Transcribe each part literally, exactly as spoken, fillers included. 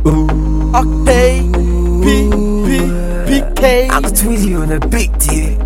Okay, P, P, P K. I'm Tweezy on a big T V.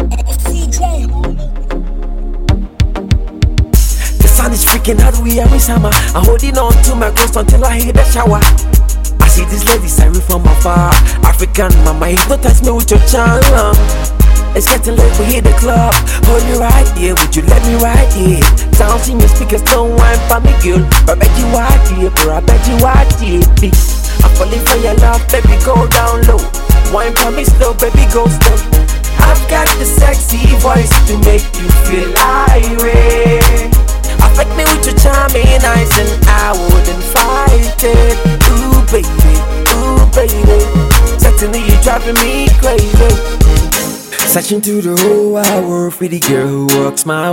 The sun is freaking out, we every summer. I'm holding on to my clothes until I hit the shower. I see this lady siren from afar. African mama, you don't touch me with your charm. It's getting late, we hit the club. Hold me right here, would you let me right here? Sound see me speakers, don't whine for me, girl. I bet you right here, bro, I bet you right here. I'm falling for your love, baby, go down low. Wine for me slow, baby, go slow. I've got the sexy voice to make you feel irate. Affect me with your charming eyes and I wouldn't fight it. Ooh, baby, ooh, baby. Certainly you're driving me crazy. Searching through the whole wide world for the girl who walks my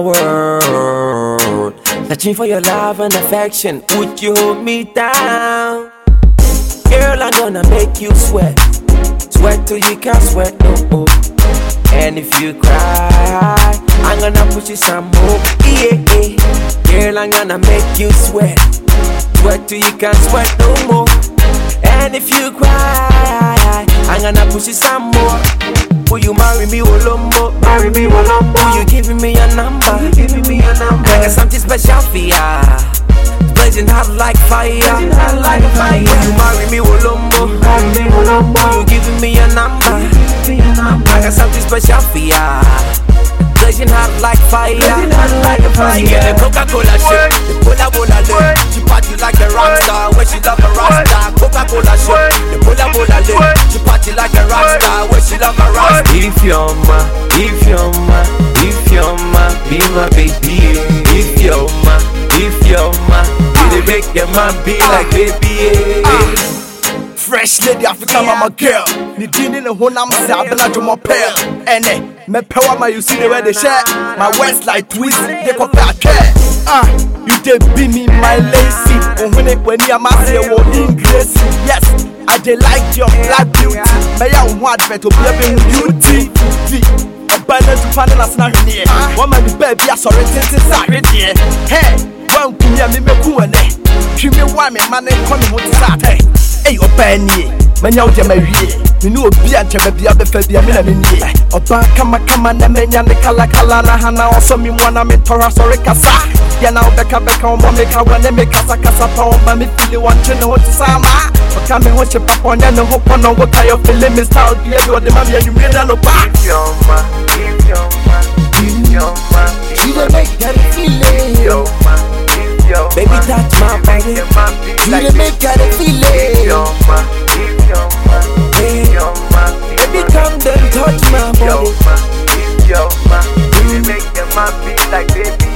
world. Searching for your love and affection, would you hold me down? Girl, I'm gonna make you sweat. Sweat till you can't sweat no more. And if you cry, I'm gonna push you some more. Yeah, yeah. Girl, I'm gonna make you sweat. Sweat till you can't sweat no more. And if you cry, I'm gonna push you some more. Will you marry me, Olombo? Marry me, Olombo. Will you give me your number? You giving me your number? I got something special for ya. Blazing hot like fire. Blazing hot like fire. Will you marry me, Olombo? Marry me, Olombo. Will you giving me your number? You your number? I got something special for ya. Blazing hot like fire. Blazing hot like fire. She get the Coca-Cola shit, the Cola-Cola lit. She party like a rock star when she love a rock star. Coca-Cola shit, the Cola-Cola lit. She party like a rock star when she love a rock star. If you're my, if you're my, if you're my, be my baby. If you're my, if you're my, you make your man be like baby. Fresh lady Africa mama girl. Ni dini ne honam sa bela jomo pearl. Ene me power my you see the way they share. My words like twist they compare care. Ah, you dey be me my lazy. Oh when it when you am say wo English. Yes, I dey like your black beauty. Me ya who advert to be a beauty. Abandon to find us now here. One man be baby I sorry since sorry dear. Hey, one kunya me me ku ene. Twi me wa me man e come ho tsate. Hey, Opani, Manya Jamarie, you know, be a Jabia Befabia Minamini. Opa, Kama Kama, Namanya, the Kala Kalana, Hana, also me one I'm in Torres or Casa. Yana, Becca Becca, Monica, when they make Casa Casa, Mammy, Philly, one to know what Sama. But come and watch a papa and no hope on what kind of film is out here, or the mammy, you made a no back. Yo, ma, yo, ma, yo, ma, you don't make that feeling. Yo, ma, yo, baby, touch my body. You don't make that feeling. Yo, ma, yo, ma, yo, ma, baby, come then touch my body. Yo, ma, yo, ma, you make your man be like baby.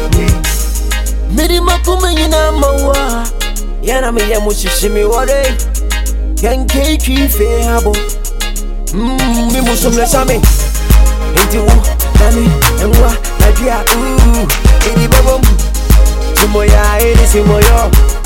Miri makuma yina mawa. Yana me ya mushishimi wade. Ken keki feabo. Mmm, mi musumle shami. Inti wu, nami, enwa, nadia, ooh. Idi babom. Sumoya, edi simoyo.